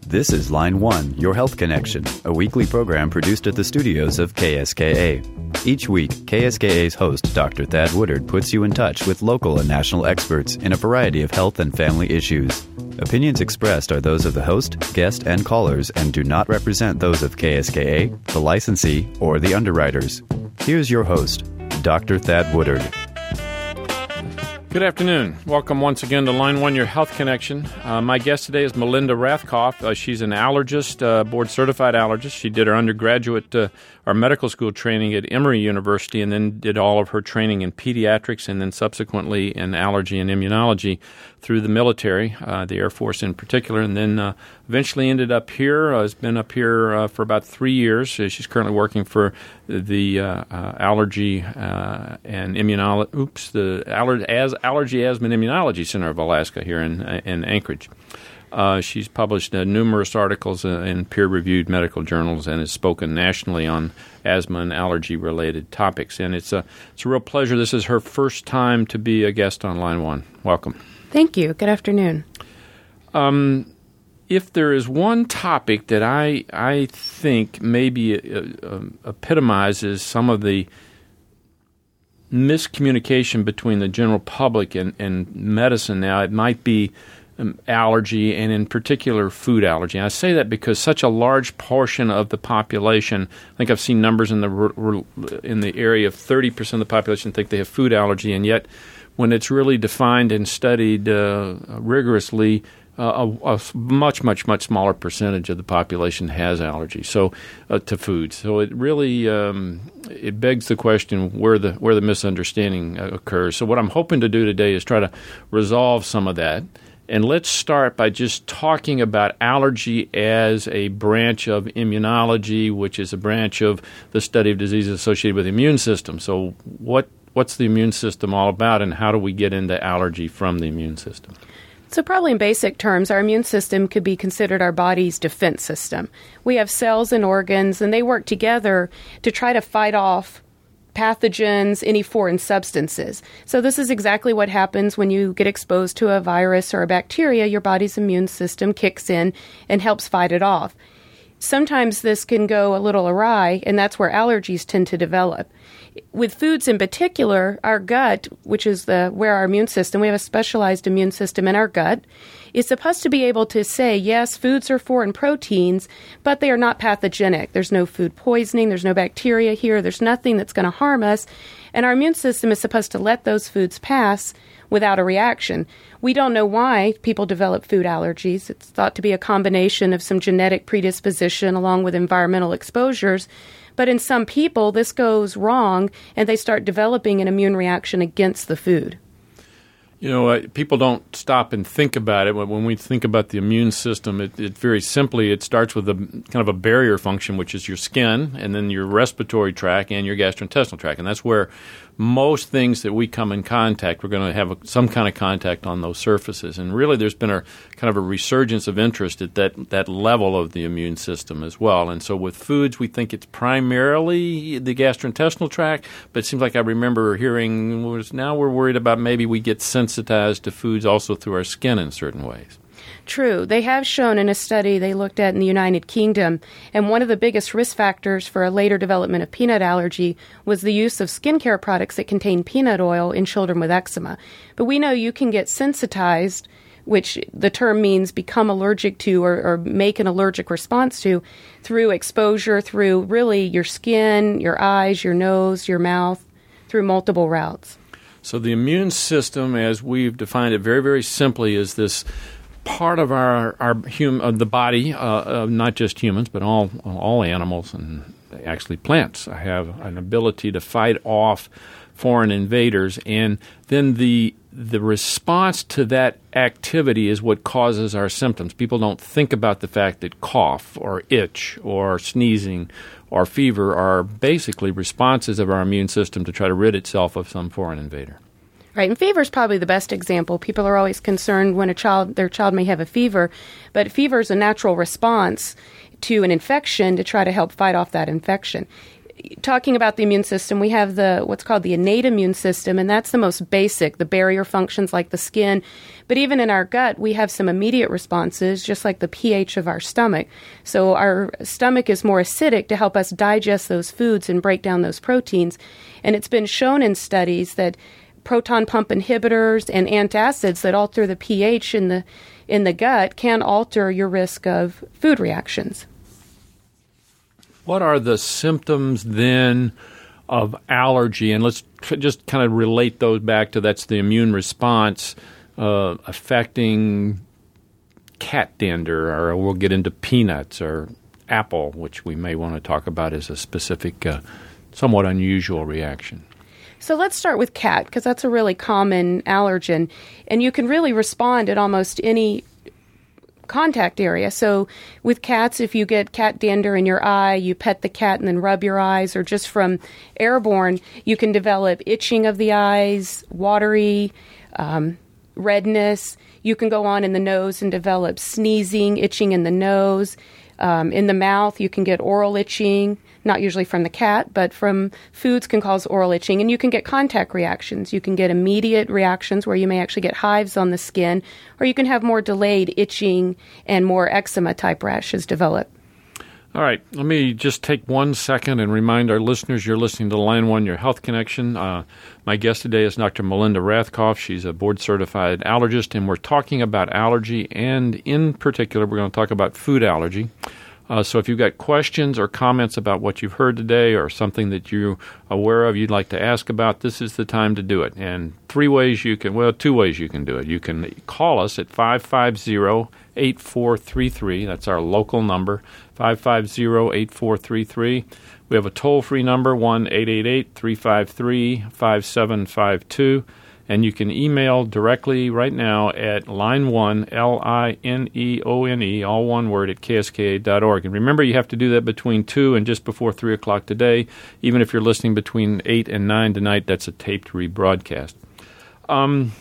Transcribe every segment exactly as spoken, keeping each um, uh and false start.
This is Line One, Your Health Connection, a weekly program produced at the studios of K S K A. Each week, K S K A's host, Doctor Thad Woodard, puts you in touch with local and national experts in a variety of health and family issues. Opinions expressed are those of the host, guest, and callers and do not represent those of K S K A, the licensee, or the underwriters. Here's your host, Doctor Thad Woodard. Good afternoon. Welcome once again to Line One, Your Health Connection. Uh, my guest today is Melinda Rathkoff. Uh, she's an allergist, uh, board-certified allergist. She did her undergraduate uh, or medical school training at Emory University and then did all of her training in pediatrics and then subsequently in allergy and immunology through the military, uh, the Air Force in particular, and then uh, eventually ended up here, uh, has been up here uh, for about three years. She's currently working for the uh, uh, allergy uh, and immunology, oops, the aller- as Allergy, Asthma, and Immunology Center of Alaska here in, in Anchorage. Uh, she's published uh, numerous articles uh, in peer-reviewed medical journals and has spoken nationally on asthma and allergy-related topics. And it's a, it's a real pleasure. This is her first time to be a guest on Line One. Welcome. Thank you. Good afternoon. Um, if there is one topic that I I think maybe uh, uh, epitomizes some of the miscommunication between the general public and, and medicine now, it might be um, allergy, and in particular food allergy. And I say that because such a large portion of the population, I think I've seen numbers in the in the area of thirty percent of the population think they have food allergy, and yet when it's really defined and studied uh, rigorously, Uh, a, a much, much, much smaller percentage of the population has allergies so uh, to foods. So it really um, it begs the question where the where the misunderstanding uh, occurs. So what I'm hoping to do today is try to resolve some of that. And let's start by just talking about allergy as a branch of immunology, which is a branch of the study of diseases associated with the immune system. So what what's the immune system all about, and how do we get into allergy from the immune system? So probably in basic terms, our immune system could be considered our body's defense system. We have cells and organs, and they work together to try to fight off pathogens, any foreign substances. So this is exactly what happens when you get exposed to a virus or a bacteria. Your body's immune system kicks in and helps fight it off. Sometimes this can go a little awry, and that's where allergies tend to develop. With foods in particular, our gut, which is the where our immune system, we have a specialized immune system in our gut, is supposed to be able to say, yes, foods are foreign proteins, but they are not pathogenic. There's no food poisoning. There's no bacteria here. There's nothing that's going to harm us. And our immune system is supposed to let those foods pass without a reaction. We don't know why people develop food allergies. It's thought to be a combination of some genetic predisposition along with environmental exposures. But in some people, this goes wrong, and they start developing an immune reaction against the food. You know, uh, people don't stop and think about it. When we think about the immune system, it, it very simply, it starts with a kind of a barrier function, which is your skin, and then your respiratory tract and your gastrointestinal tract. And that's where most things that we come in contact, we're going to have a, some kind of contact on those surfaces. And really, there's been a kind of a resurgence of interest at that, that level of the immune system as well. And so with foods, we think it's primarily the gastrointestinal tract, but it seems like I remember hearing was now we're worried about maybe we get sensitized to foods also through our skin in certain ways. True. They have shown in a study they looked at in the United Kingdom, and one of the biggest risk factors for a later development of peanut allergy was the use of skincare products that contain peanut oil in children with eczema. But we know you can get sensitized, which the term means become allergic to or, or make an allergic response to, through exposure, through really your skin, your eyes, your nose, your mouth, through multiple routes. So the immune system, as we've defined it very, very simply, is this part of our our hum, of the body, uh, of not just humans, but all all animals and actually plants have an ability to fight off foreign invaders, and then the the response to that activity is what causes our symptoms. People don't think about the fact that cough or itch or sneezing or fever are basically responses of our immune system to try to rid itself of some foreign invader. Right, and fever is probably the best example. People are always concerned when a child, their child may have a fever, but fever is a natural response to an infection to try to help fight off that infection. talking about the immune system, we have the what's called the innate immune system, and that's the most basic, the barrier functions like the skin. But even in our gut, we have some immediate responses, just like the pH of our stomach. So our stomach is more acidic to help us digest those foods and break down those proteins. And it's been shown in studies that proton pump inhibitors and antacids that alter the pH in the in the gut can alter your risk of food reactions. What are the symptoms then of allergy? And let's tr- just kind of relate those back to that's the immune response uh, affecting cat dander, or we'll get into peanuts or apple, which we may want to talk about as a specific, uh, somewhat unusual reaction. So let's start with cat, because that's a really common allergen, and you can really respond at almost any contact area. So with cats, if you get cat dander in your eye, you pet the cat and then rub your eyes, or just from airborne, you can develop itching of the eyes, watery, um, redness. You can go on in the nose and develop sneezing, itching in the nose. Um, in the mouth, you can get oral itching, not usually from the cat, but from foods can cause oral itching. And you can get contact reactions. You can get immediate reactions where you may actually get hives on the skin, or you can have more delayed itching and more eczema-type rashes develop. All right, let me just take one second and remind our listeners you're listening to Line One, Your Health Connection. Uh, my guest today is Doctor Melinda Rathkoff. She's a board-certified allergist, and we're talking about allergy, and in particular, we're going to talk about food allergy. Uh, so if you've got questions or comments about what you've heard today or something that you're aware of you'd like to ask about, this is the time to do it. And three ways you can, well, two ways you can do it. You can call us at five five zero, eight four three three. That's our local number, five five zero, eight four three three. We have a toll-free number, one eight eight eight, three five three, five seven five two. And you can email directly right now at line one, L I N E O N E, all one word, at K S K A dot org. And remember, you have to do that between two and just before three o'clock today. Even if you're listening between eight and nine tonight, that's a taped rebroadcast. Um,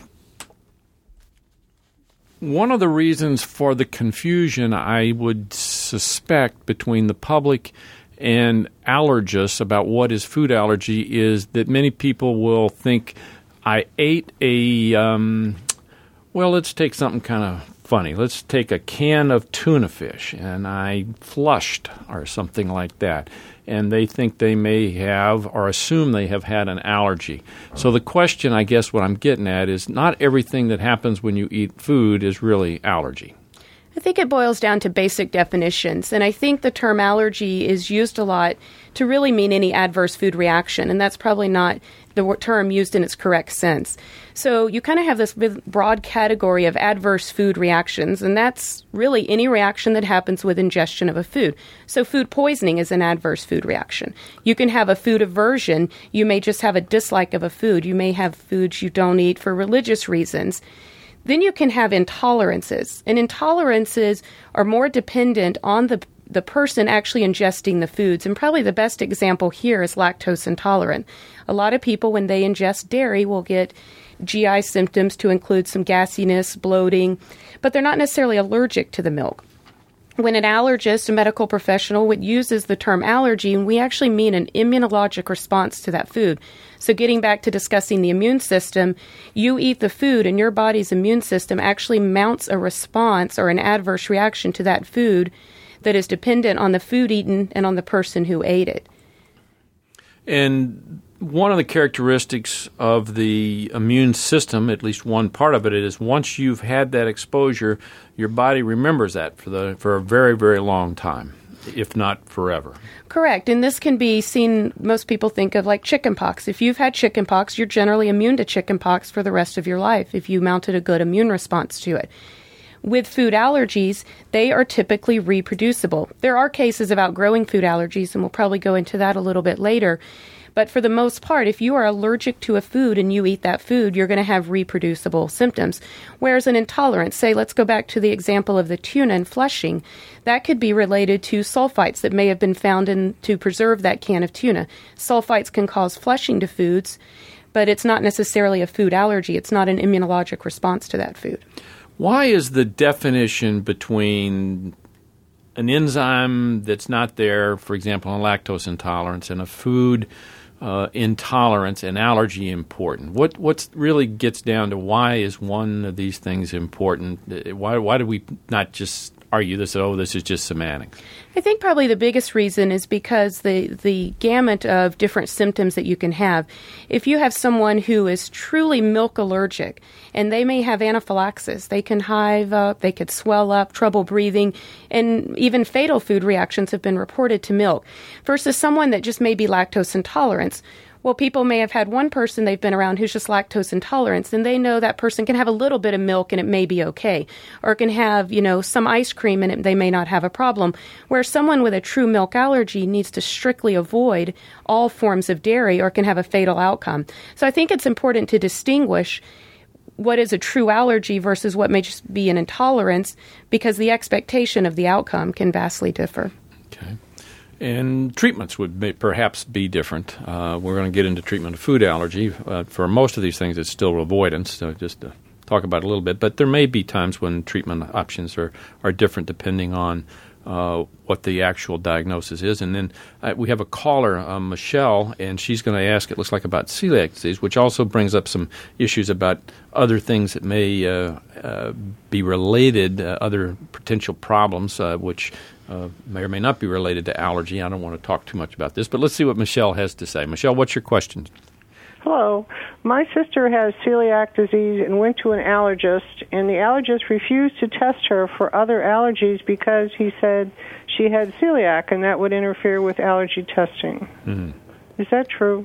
one of the reasons for the confusion, I would suspect, between the public and allergists about what is food allergy is that many people will think, I ate a, um, well, let's take something kind of funny. Let's take a can of tuna fish, and I flushed or something like that. And they think they may have or assume they have had an allergy. So the question, I guess what I'm getting at, is not everything that happens when you eat food is really allergy. I think it boils down to basic definitions, and I think the term allergy is used a lot to really mean any adverse food reaction, and that's probably not the term used in its correct sense. So you kind of have this broad category of adverse food reactions, and that's really any reaction that happens with ingestion of a food. So food poisoning is an adverse food reaction. You can have a food aversion. You may just have a dislike of a food. You may have foods you don't eat for religious reasons. Then you can have intolerances, and intolerances are more dependent on the the person actually ingesting the foods. And probably the best example here is lactose intolerant. A lot of people, when they ingest dairy, will get G I symptoms to include some gassiness, bloating, but they're not necessarily allergic to the milk. When an allergist, a medical professional, uses the term allergy, and we actually mean an immunologic response to that food. So getting back to discussing the immune system, you eat the food and your body's immune system actually mounts a response or an adverse reaction to that food that is dependent on the food eaten and on the person who ate it. And one of the characteristics of the immune system, at least one part of it, is once you've had that exposure, your body remembers that for the for a very, very long time, if not forever. Correct. And this can be seen, most people think of like chickenpox. If you've had chickenpox, you're generally immune to chickenpox for the rest of your life if you mounted a good immune response to it. With food allergies, they are typically reproducible. There are cases of outgrowing food allergies, and we'll probably go into that a little bit later. But for the most part, if you are allergic to a food and you eat that food, you're going to have reproducible symptoms. Whereas an intolerance, say, let's go back to the example of the tuna and flushing, that could be related to sulfites that may have been found in to preserve that can of tuna. Sulfites can cause flushing to foods, but it's not necessarily a food allergy. It's not an immunologic response to that food. Why is the definition between an enzyme that's not there, for example, in lactose intolerance, and a food uh, intolerance and allergy important? What what's really gets down to why is one of these things important? Why why do we not just argue this? Oh, this is just semantics. I think probably the biggest reason is because the, the gamut of different symptoms that you can have. If you have someone who is truly milk allergic and they may have anaphylaxis, they can hive up, they could swell up, trouble breathing, and even fatal food reactions have been reported to milk, versus someone that just may be lactose intolerant. Well, people may have had one person they've been around who's just lactose intolerant, and they know that person can have a little bit of milk and it may be okay, or can have, you know, some ice cream and it, they may not have a problem, where someone with a true milk allergy needs to strictly avoid all forms of dairy or can have a fatal outcome. So I think it's important to distinguish what is a true allergy versus what may just be an intolerance, because the expectation of the outcome can vastly differ. Okay. And treatments would may, perhaps be different. Uh, we're going to get into treatment of food allergy. Uh, for most of these things, it's still avoidance, so just to talk about it a little bit. But there may be times when treatment options are, are different depending on uh, what the actual diagnosis is. And then uh, we have a caller, uh, Michelle, and she's going to ask, it looks like, about celiac disease, which also brings up some issues about other things that may uh, uh, be related, uh, other potential problems, uh, which Uh, may or may not be related to allergy. I don't want to talk too much about this, but let's see what Michelle has to say. Michelle, what's your question? Hello. My sister has celiac disease and went to an allergist, and the allergist refused to test her for other allergies because he said she had celiac, and that would interfere with allergy testing. Mm-hmm. Is that true?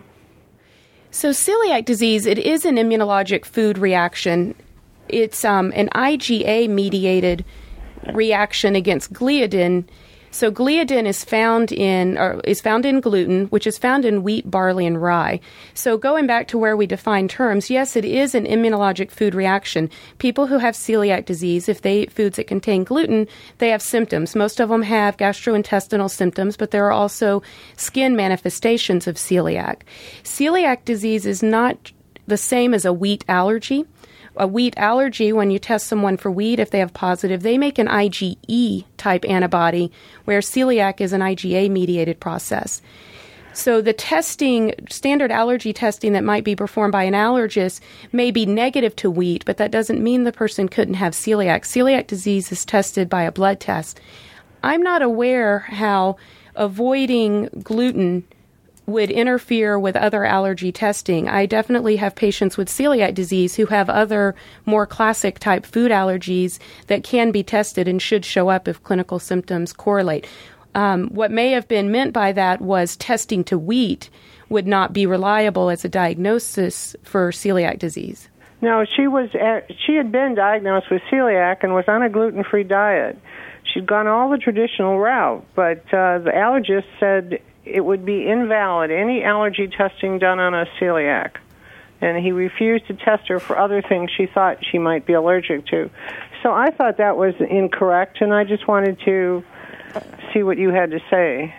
So celiac disease, it is an immunologic food reaction. It's um, an I G A-mediated reaction against gliadin. So gliadin is found in or is found in gluten, which is found in wheat, barley, and rye. So going back to where we define terms, yes, it is an immunologic food reaction. People who have celiac disease, if they eat foods that contain gluten, they have symptoms. Most of them have gastrointestinal symptoms, but there are also skin manifestations of celiac. Celiac disease is not the same as a wheat allergy. A wheat allergy, when you test someone for wheat, if they have positive, they make an I G E-type antibody, where celiac is an I G A-mediated process. So the testing, standard allergy testing that might be performed by an allergist may be negative to wheat, but that doesn't mean the person couldn't have celiac. Celiac disease is tested by a blood test. I'm not aware how avoiding gluten would interfere with other allergy testing. I definitely have patients with celiac disease who have other more classic type food allergies that can be tested and should show up if clinical symptoms correlate. Um, what may have been meant by that was testing to wheat would not be reliable as a diagnosis for celiac disease. No, she was at, she had been diagnosed with celiac and was on a gluten-free diet. She'd gone all the traditional route, but uh, the allergist said it would be invalid, any allergy testing done on a celiac. And he refused to test her for other things she thought she might be allergic to. So I thought that was incorrect, and I just wanted to see what you had to say.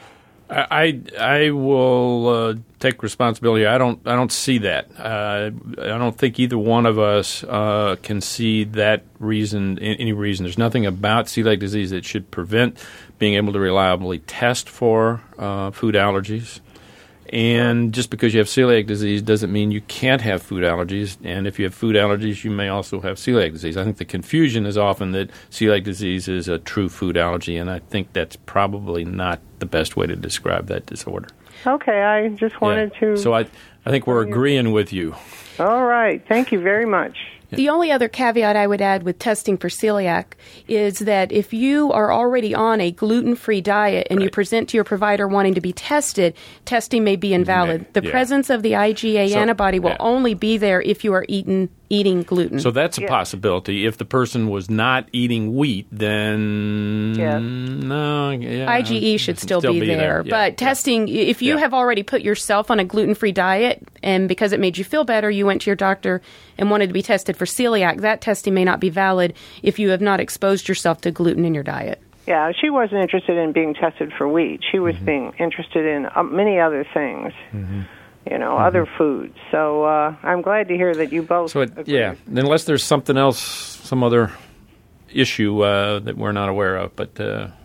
I I will uh, take responsibility. I don't I don't see that. Uh, I don't think either one of us uh, can see that reason. Any reason. There's nothing about celiac disease that should prevent being able to reliably test for uh, food allergies. And just because you have celiac disease doesn't mean you can't have food allergies. And if you have food allergies, you may also have celiac disease. I think the confusion is often that celiac disease is a true food allergy, and I think that's probably not the best way to describe that disorder. Okay, I just wanted yeah. to... So I, I think we're agreeing with you. All right. Thank you very much. The only other caveat I would add with testing for celiac is that if you are already on a gluten-free diet and right. you present to your provider wanting to be tested, testing may be invalid. The yeah. presence of the I G A so, antibody will yeah. only be there if you are eating eating gluten. So that's a yeah. possibility. If the person was not eating wheat, then yeah. no. Yeah, I G E should still, still be, be there. there. Yeah. But testing, yeah. if you yeah. have already put yourself on a gluten-free diet and because it made you feel better, you went to your doctor and wanted to be tested for celiac, that testing may not be valid if you have not exposed yourself to gluten in your diet. Yeah, she wasn't interested in being tested for wheat. She was mm-hmm. being interested in uh, many other things. Mm-hmm. You know, mm-hmm. other foods. So uh, I'm glad to hear that you both so it, agree. Yeah, unless there's something else, some other issue uh, that we're not aware of. But uh,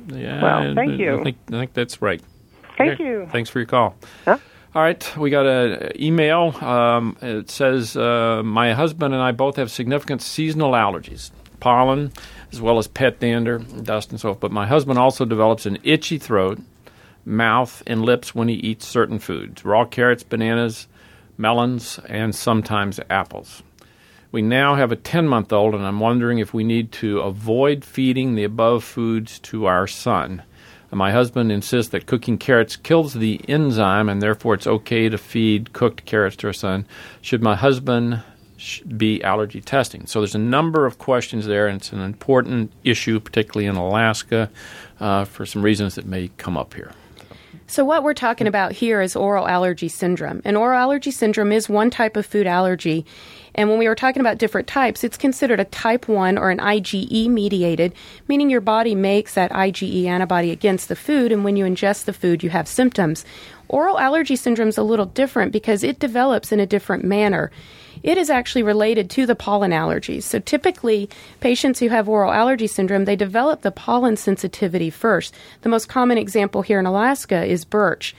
Yeah, Well, thank I, you. I think, I think that's right. Thank Okay. you. Thanks for your call. Huh? All right, we got an email. Um, it says, uh, my husband and I both have significant seasonal allergies, pollen, as well as pet dander, dust, and so forth. But my husband also develops an itchy throat, mouth, and lips when he eats certain foods, raw carrots, bananas, melons, and sometimes apples. We now have a ten-month-old, and I'm wondering if we need to avoid feeding the above foods to our son. My husband insists that cooking carrots kills the enzyme, and therefore it's okay to feed cooked carrots to our son. Should my husband sh- be allergy testing? So there's a number of questions there, and it's an important issue, particularly in Alaska, uh, for some reasons that may come up here. So what we're talking about here is oral allergy syndrome. And oral allergy syndrome is one type of food allergy. And when we were talking about different types, it's considered a type one or an I G E-mediated, meaning your body makes that I G E antibody against the food, and when you ingest the food, you have symptoms. Oral allergy syndrome is a little different because it develops in a different manner. It is actually related to the pollen allergies. So typically, patients who have oral allergy syndrome, they develop the pollen sensitivity first. The most common example here in Alaska is birch.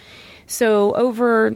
So over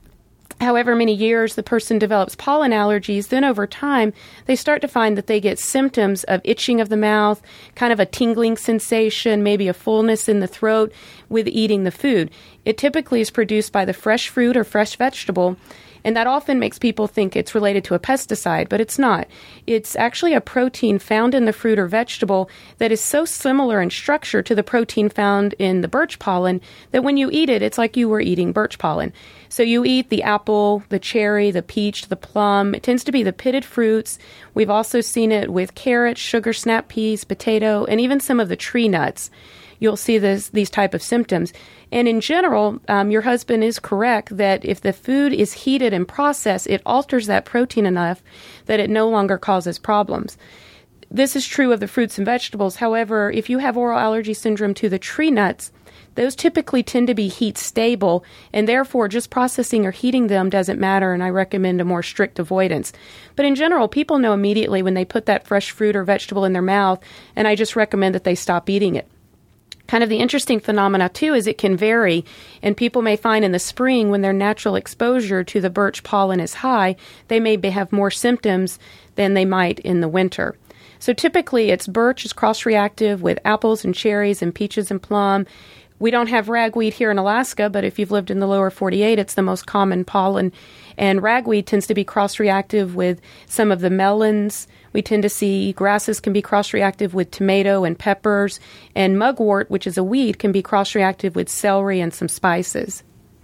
however many years the person develops pollen allergies, then over time, they start to find that they get symptoms of itching of the mouth, kind of a tingling sensation, maybe a fullness in the throat with eating the food. It typically is produced by the fresh fruit or fresh vegetable, and that often makes people think it's related to a pesticide, but it's not. It's actually a protein found in the fruit or vegetable that is so similar in structure to the protein found in the birch pollen that when you eat it, it's like you were eating birch pollen. So you eat the apple, the cherry, the peach, the plum. It tends to be the pitted fruits. We've also seen it with carrots, sugar snap peas, potato, and even some of the tree nuts. You'll see this, these type of symptoms. And in general, um, your husband is correct that if the food is heated and processed, it alters that protein enough that it no longer causes problems. This is true of the fruits and vegetables. However, if you have oral allergy syndrome to the tree nuts, those typically tend to be heat stable, and therefore just processing or heating them doesn't matter, and I recommend a more strict avoidance. But in general, people know immediately when they put that fresh fruit or vegetable in their mouth, and I just recommend that they stop eating it. Kind of the interesting phenomena, too, is it can vary, and people may find in the spring when their natural exposure to the birch pollen is high, they may have more symptoms than they might in the winter. So typically, it's birch is cross-reactive with apples and cherries and peaches and plum. We don't have ragweed here in Alaska, but if you've lived in the lower forty-eight, it's the most common pollen. And ragweed tends to be cross-reactive with some of the melons. We tend to see grasses can be cross-reactive with tomato and peppers. And mugwort, which is a weed, can be cross-reactive with celery and some spices.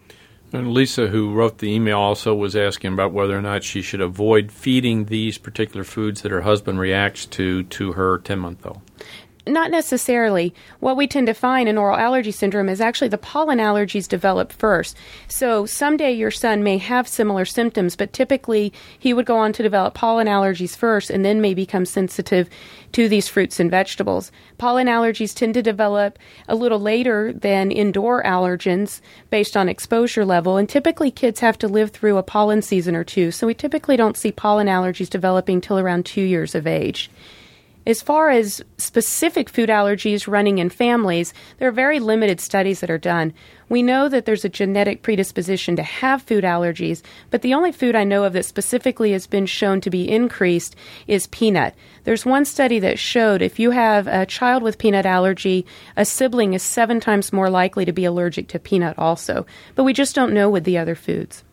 And Lisa, who wrote the email, also was asking about whether or not she should avoid feeding these particular foods that her husband reacts to to her ten-month-old. Not necessarily. What we tend to find in oral allergy syndrome is actually the pollen allergies develop first. So someday your son may have similar symptoms, but typically he would go on to develop pollen allergies first and then may become sensitive to these fruits and vegetables. Pollen allergies tend to develop a little later than indoor allergens based on exposure level, and typically kids have to live through a pollen season or two, so we typically don't see pollen allergies developing till around two years of age. As far as specific food allergies running in families, there are very limited studies that are done. We know that there's a genetic predisposition to have food allergies, but the only food I know of that specifically has been shown to be increased is peanut. There's one study that showed if you have a child with peanut allergy, a sibling is seven times more likely to be allergic to peanut also. But we just don't know with the other foods.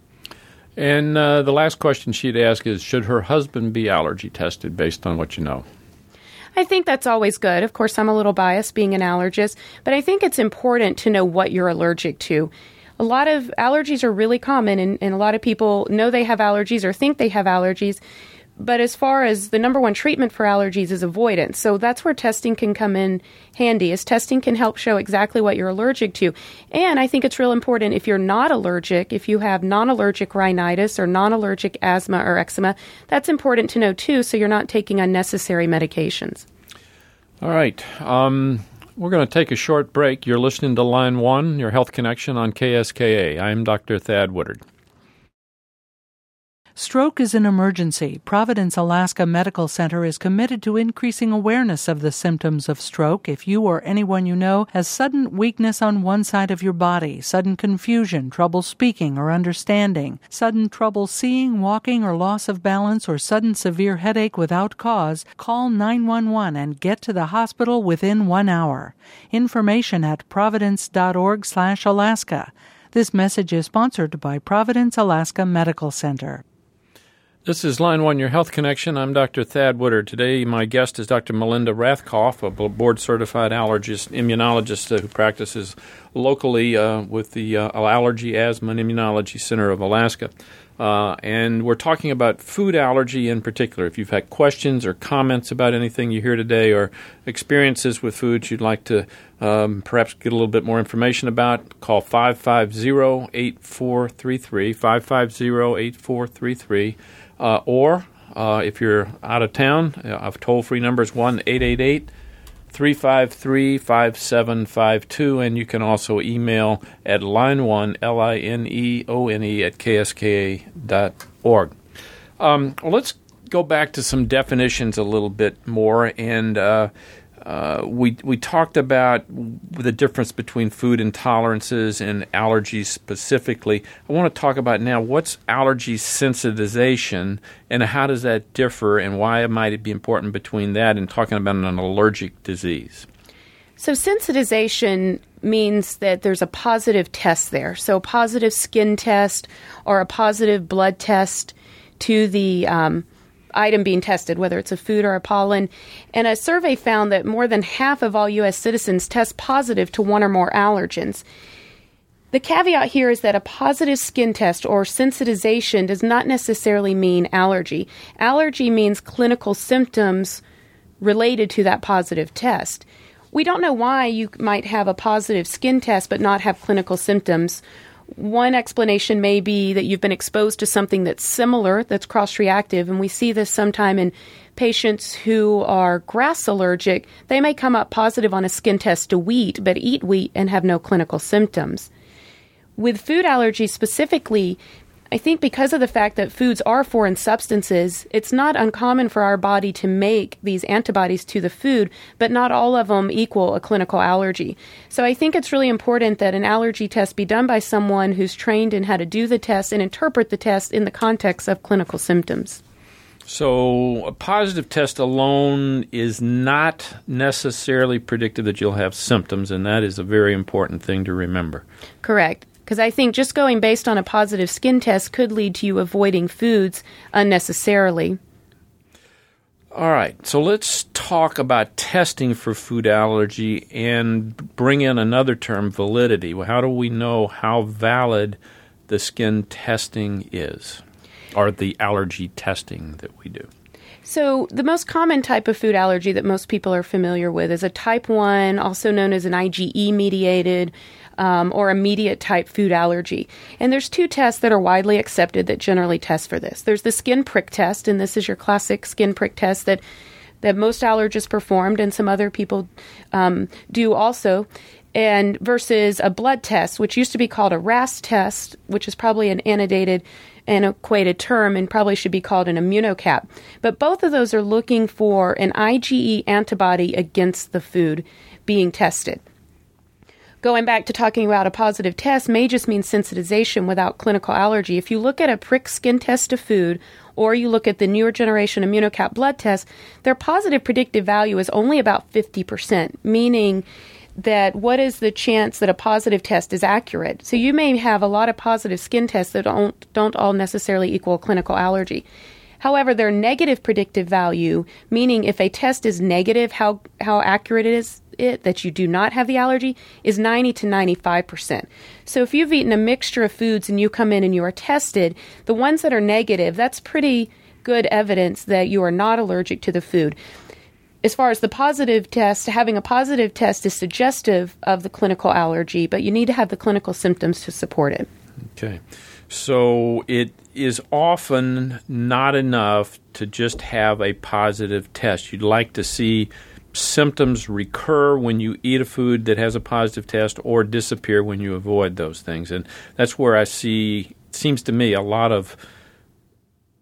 And uh, the last question she'd ask is, should her husband be allergy tested based on what you know? I think that's always good. Of course, I'm a little biased being an allergist, but I think it's important to know what you're allergic to. A lot of allergies are really common, and, and a lot of people know they have allergies or think they have allergies. But as far as the number one treatment for allergies is avoidance. So that's where testing can come in handy, is testing can help show exactly what you're allergic to. And I think it's real important if you're not allergic, if you have non-allergic rhinitis or non-allergic asthma or eczema, that's important to know too, so you're not taking unnecessary medications. All right. Um, we're going to take a short break. You're listening to Line one, your Health Connection on K S K A. I'm Doctor Thad Woodard. Stroke is an emergency. Providence, Alaska Medical Center is committed to increasing awareness of the symptoms of stroke. If you or anyone you know has sudden weakness on one side of your body, sudden confusion, trouble speaking or understanding, sudden trouble seeing, walking, or loss of balance, or sudden severe headache without cause, call nine one one and get to the hospital within one hour. Information at providence.org slash Alaska. This message is sponsored by Providence, Alaska Medical Center. This is Line One, Your Health Connection. I'm Doctor Thad Woodard. Today, my guest is Doctor Melinda Rathkoff, a board-certified allergist, immunologist uh, who practices locally uh, with the uh, Allergy, Asthma, and Immunology Center of Alaska. Uh, and we're talking about food allergy in particular. If you've had questions or comments about anything you hear today or experiences with foods you'd like to um, perhaps get a little bit more information about, call five five zero, eight four three three, five five zero, eight four three three. Uh, or uh, if you're out of town, uh, toll-free number is one eight eight eight, three five three, five seven five two, and you can also email at line one, L I N E O N E, at K S K A dot org. Um, well, let's go back to some definitions a little bit more, and uh, uh, we we talked about the difference between food intolerances and allergies specifically. I want to talk about now what's allergy sensitization and how does that differ and why might it be important between that and talking about an allergic disease. So sensitization means that there's a positive test there. So a positive skin test or a positive blood test to the um item being tested, whether it's a food or a pollen. And a survey found that more than half of all U S citizens test positive to one or more allergens. The caveat here is that a positive skin test or sensitization does not necessarily mean allergy. Allergy means clinical symptoms related to that positive test. We don't know why you might have a positive skin test but not have clinical symptoms. One explanation may be that you've been exposed to something that's similar, that's cross-reactive, and we see this sometime in patients who are grass allergic. They may come up positive on a skin test to wheat, but eat wheat and have no clinical symptoms. With food allergies specifically, I think because of the fact that foods are foreign substances, it's not uncommon for our body to make these antibodies to the food, but not all of them equal a clinical allergy. So I think it's really important that an allergy test be done by someone who's trained in how to do the test and interpret the test in the context of clinical symptoms. So a positive test alone is not necessarily predictive that you'll have symptoms, and that is a very important thing to remember. Correct. Because I think just going based on a positive skin test could lead to you avoiding foods unnecessarily. All right, so let's talk about testing for food allergy and bring in another term, validity. Well, how do we know how valid the skin testing is, or the allergy testing that we do? So the most common type of food allergy that most people are familiar with is a type one, also known as an IgE-mediated um, or immediate type food allergy. And there's two tests that are widely accepted that generally test for this. There's the skin prick test, and this is your classic skin prick test that, that most allergists performed and some other people um, do also. And versus a blood test, which used to be called a R A S test, which is probably an annotated antiquated term and probably should be called an immunocap. But both of those are looking for an IgE antibody against the food being tested. Going back to talking about a positive test may just mean sensitization without clinical allergy. If you look at a prick skin test of food or you look at the newer generation immunocap blood test, their positive predictive value is only about fifty percent, meaning that what is the chance that a positive test is accurate? So you may have a lot of positive skin tests that don't don't all necessarily equal clinical allergy. However, their negative predictive value, meaning if a test is negative, how how accurate it is it that you do not have the allergy, is ninety to ninety-five percent. So if you've eaten a mixture of foods and you come in and you are tested, the ones that are negative, that's pretty good evidence that you are not allergic to the food. As far as the positive test, having a positive test is suggestive of the clinical allergy, but you need to have the clinical symptoms to support it. Okay. So it is often not enough to just have a positive test. You'd like to see symptoms recur when you eat a food that has a positive test or disappear when you avoid those things. And that's where I see, it seems to me, a lot of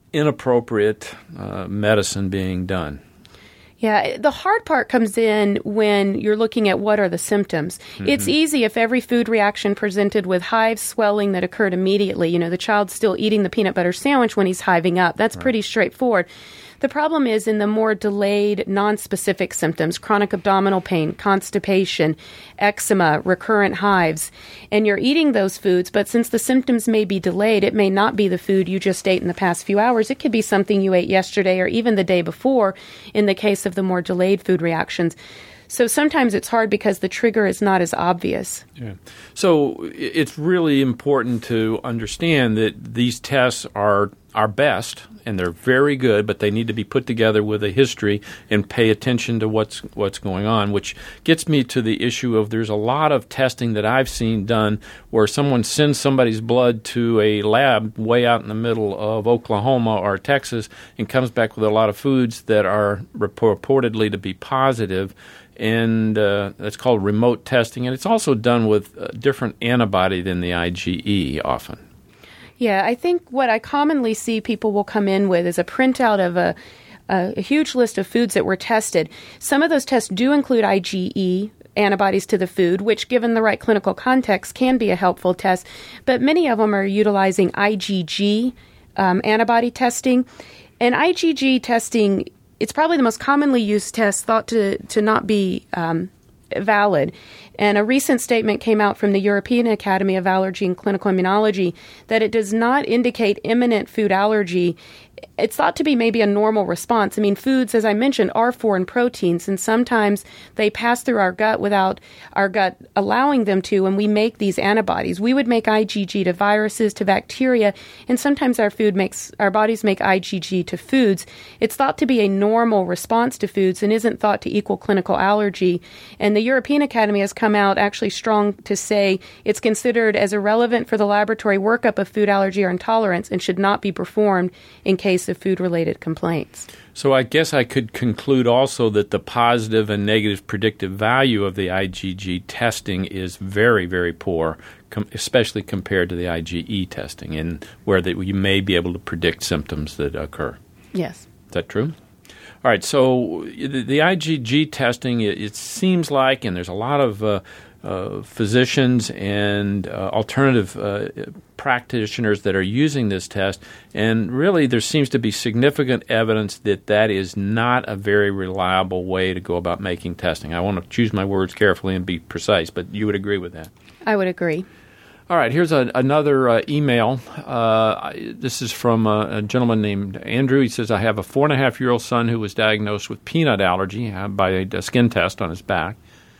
inappropriate uh, medicine being done. Yeah, the hard part comes in when you're looking at what are the symptoms. Mm-hmm. It's easy if every food reaction presented with hives, swelling that occurred immediately. You know, the child's still eating the peanut butter sandwich when he's hiving up. That's right. Pretty straightforward. The problem is in the more delayed, nonspecific symptoms, chronic abdominal pain, constipation, eczema, recurrent hives, and you're eating those foods, but since the symptoms may be delayed, it may not be the food you just ate in the past few hours. It could be something you ate yesterday or even the day before in the case of the more delayed food reactions. So sometimes it's hard because the trigger is not as obvious. Yeah. So it's really important to understand that these tests are our best, and they're very good, but they need to be put together with a history and pay attention to what's what's going on, which gets me to the issue of there's a lot of testing that I've seen done where someone sends somebody's blood to a lab way out in the middle of Oklahoma or Texas and comes back with a lot of foods that are reportedly to be positive. And uh, that's called remote testing. And it's also done with a different antibody than the IgE often. Yeah, I think what I commonly see people will come in with is a printout of a, a, a huge list of foods that were tested. Some of those tests do include IgE antibodies to the food, which, given the right clinical context, can be a helpful test. But many of them are utilizing IgG um, antibody testing. And IgG testing, it's probably the most commonly used test thought to, to not be um, valid. And a recent statement came out from the European Academy of Allergy and Clinical Immunology that it does not indicate imminent food allergy. It's thought to be maybe a normal response. I mean, foods, as I mentioned, are foreign proteins, and sometimes they pass through our gut without our gut allowing them to, and we make these antibodies. We would make IgG to viruses, to bacteria, and sometimes our food makes our bodies make IgG to foods. It's thought to be a normal response to foods and isn't thought to equal clinical allergy. And the European Academy has come out actually strong to say it's considered as irrelevant for the laboratory workup of food allergy or intolerance and should not be performed in case of food-related complaints. So I guess I could conclude also that the positive and negative predictive value of the IgG testing is very, very poor, com- especially compared to the IgE testing, and where the, you may be able to predict symptoms that occur. Yes. Is that true? All right, so the, the IgG testing, it, it seems like, and there's a lot of uh, uh, physicians and uh, alternative uh, practitioners that are using this test, and really there seems to be significant evidence that that is not a very reliable way to go about making testing. I want to choose my words carefully and be precise, but you would agree with that? I would agree. All right, here's a, another uh, email. Uh, this is from a, a gentleman named Andrew. He says, I have a four-and-a-half-year-old son who was diagnosed with peanut allergy uh, by a, a skin test on his back.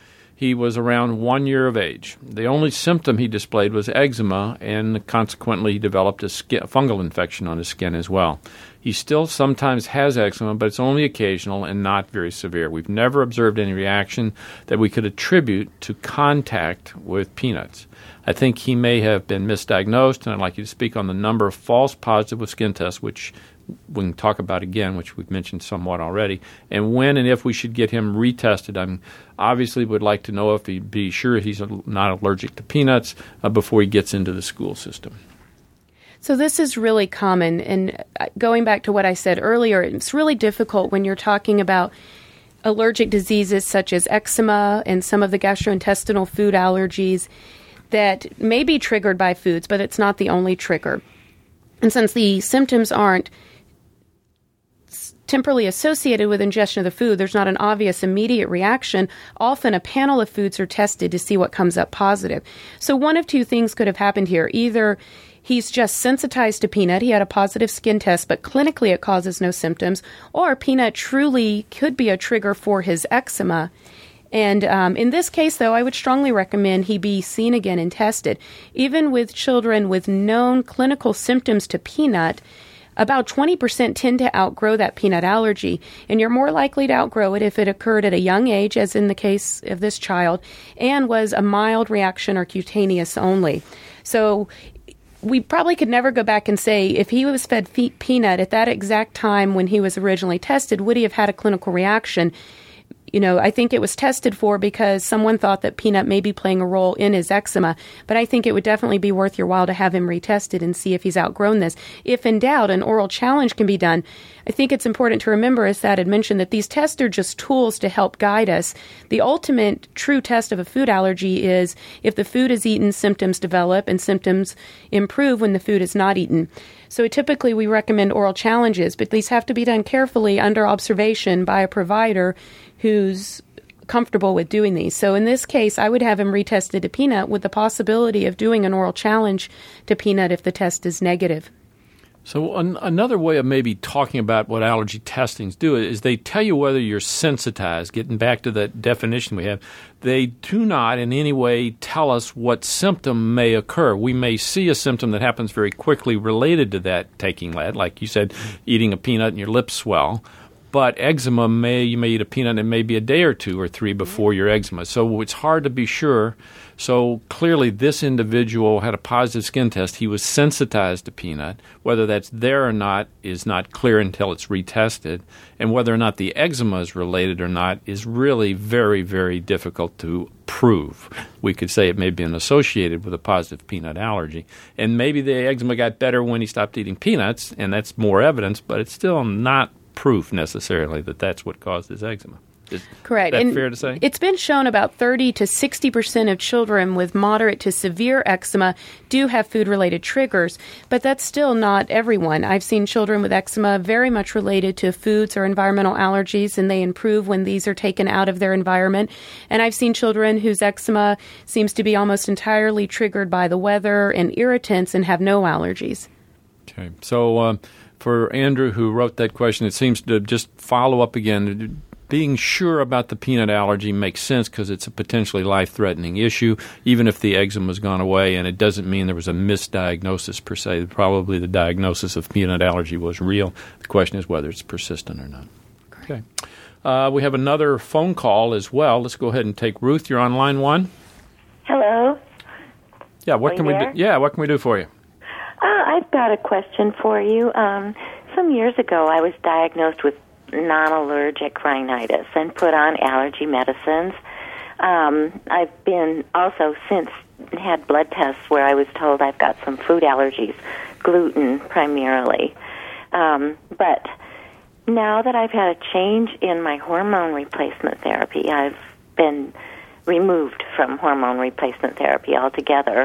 He was around one year of age. The only symptom he displayed was eczema, and consequently he developed a, skin, a fungal infection on his skin as well. He still sometimes has eczema, but it's only occasional and not very severe. We've never observed any reaction that we could attribute to contact with peanuts. I think he may have been misdiagnosed, and I'd like you to speak on the number of false positive with skin tests, which we can talk about again, which we've mentioned somewhat already, and when and if we should get him retested. I obviously would like to know if he'd be sure he's not allergic to peanuts uh, before he gets into the school system. So this is really common, and going back to what I said earlier, it's really difficult when you're talking about allergic diseases such as eczema and some of the gastrointestinal food allergies that may be triggered by foods, but it's not the only trigger. And since the symptoms aren't temporally associated with ingestion of the food, there's not an obvious immediate reaction. Often a panel of foods are tested to see what comes up positive. So one of two things could have happened here. Either he's just sensitized to peanut, he had a positive skin test, but clinically it causes no symptoms, or peanut truly could be a trigger for his eczema. And um, in this case, though, I would strongly recommend he be seen again and tested. Even with children with known clinical symptoms to peanut, about twenty percent tend to outgrow that peanut allergy, and you're more likely to outgrow it if it occurred at a young age, as in the case of this child, and was a mild reaction or cutaneous only. So we probably could never go back and say if he was fed peanut at that exact time when he was originally tested, would he have had a clinical reaction? You know, I think it was tested for because someone thought that peanut may be playing a role in his eczema, but I think it would definitely be worth your while to have him retested and see if he's outgrown this. If in doubt, an oral challenge can be done. I think it's important to remember, as Thad had mentioned, that these tests are just tools to help guide us. The ultimate true test of a food allergy is if the food is eaten, symptoms develop, and symptoms improve when the food is not eaten. So typically we recommend oral challenges, but these have to be done carefully under observation by a provider who's comfortable with doing these. So in this case, I would have him retested to peanut with the possibility of doing an oral challenge to peanut if the test is negative. So an- another way of maybe talking about what allergy testings do is they tell you whether you're sensitized. Getting back to that definition we have, they do not in any way tell us what symptom may occur. We may see a symptom that happens very quickly related to that taking lead, like you said, eating a peanut and your lips swell. But eczema, may you may eat a peanut and it may be a day or two or three before your eczema. So it's hard to be sure. So clearly this individual had a positive skin test. He was sensitized to peanut. Whether that's there or not is not clear until it's retested. And whether or not the eczema is related or not is really very, very difficult to prove. We could say it may have been associated with a positive peanut allergy. And maybe the eczema got better when he stopped eating peanuts, and that's more evidence, but it's still not proof necessarily that that's what caused his eczema. Is Correct. that and fair to say? It's been shown about thirty to sixty percent of children with moderate to severe eczema do have food-related triggers, but that's still not everyone. I've seen children with eczema very much related to foods or environmental allergies, and they improve when these are taken out of their environment. And I've seen children whose eczema seems to be almost entirely triggered by the weather and irritants and have no allergies. Okay. So uh, for Andrew, who wrote that question, it seems to just follow up again. Being sure about the peanut allergy makes sense because it's a potentially life-threatening issue, even if the eczema has gone away, and it doesn't mean there was a misdiagnosis per se. Probably the diagnosis of peanut allergy was real. The question is whether it's persistent or not. Okay. Uh, we have another phone call as well. Let's go ahead and take Ruth. You're on line one. Hello. Yeah. What Are can you we there? do? Yeah. What can we do for you? Uh, I've got a question for you. Um, some years ago, I was diagnosed with non-allergic rhinitis and put on allergy medicines. Um, I've been also since had blood tests where I was told I've got some food allergies, gluten primarily. Um, but now that I've had a change in my hormone replacement therapy, I've been removed from hormone replacement therapy altogether.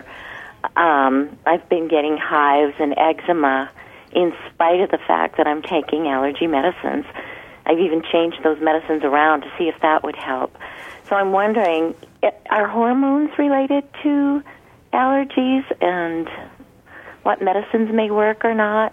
Um, I've been getting hives and eczema in spite of the fact that I'm taking allergy medicines. I've even changed those medicines around to see if that would help. So I'm wondering, are hormones related to allergies and what medicines may work or not?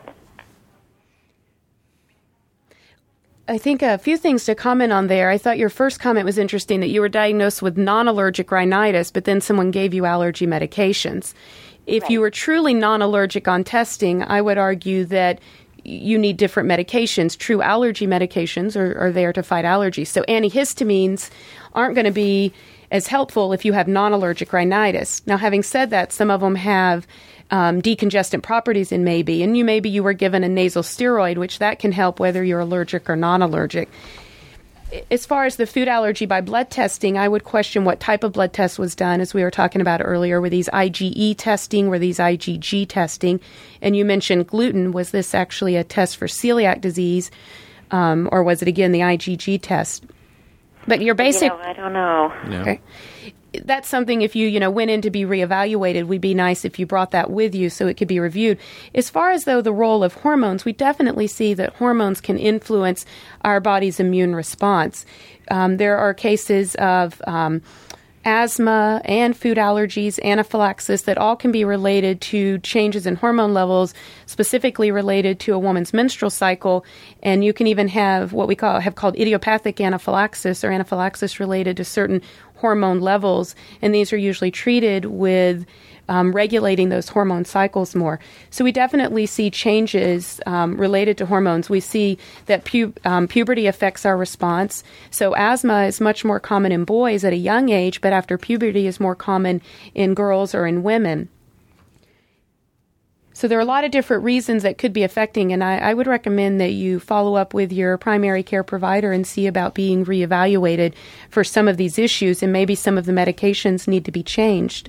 I think a few things to comment on there. I thought your first comment was interesting, that you were diagnosed with non-allergic rhinitis, but then someone gave you allergy medications. If Right. you were truly non-allergic on testing, I would argue that you need different medications. True allergy medications are, are there to fight allergies. So antihistamines aren't going to be as helpful if you have non-allergic rhinitis. Now, having said that, some of them have um, decongestant properties in maybe, and you maybe you were given a nasal steroid, which that can help whether you're allergic or non-allergic. As far as the food allergy by blood testing, I would question what type of blood test was done, as we were talking about earlier. Were these I G E testing? Were these I G G testing? And you mentioned gluten. Was this actually a test for celiac disease, um, or was it, again, the I G G test? But your basic... You know, I don't know. Yeah. Okay. That's something, if you, you know, went in to be reevaluated, would be nice if you brought that with you so it could be reviewed. As far as, though, the role of hormones, we definitely see that hormones can influence our body's immune response. Um, there are cases of um, asthma and food allergies, anaphylaxis, that all can be related to changes in hormone levels, specifically related to a woman's menstrual cycle. And you can even have what we call have called idiopathic anaphylaxis, or anaphylaxis related to certain hormone levels, and these are usually treated with um, regulating those hormone cycles more. So we definitely see changes um, related to hormones. We see that pu- um, puberty affects our response. So asthma is much more common in boys at a young age, but after puberty is more common in girls or in women. So there are a lot of different reasons that could be affecting, and I, I would recommend that you follow up with your primary care provider and see about being reevaluated for some of these issues, and maybe some of the medications need to be changed.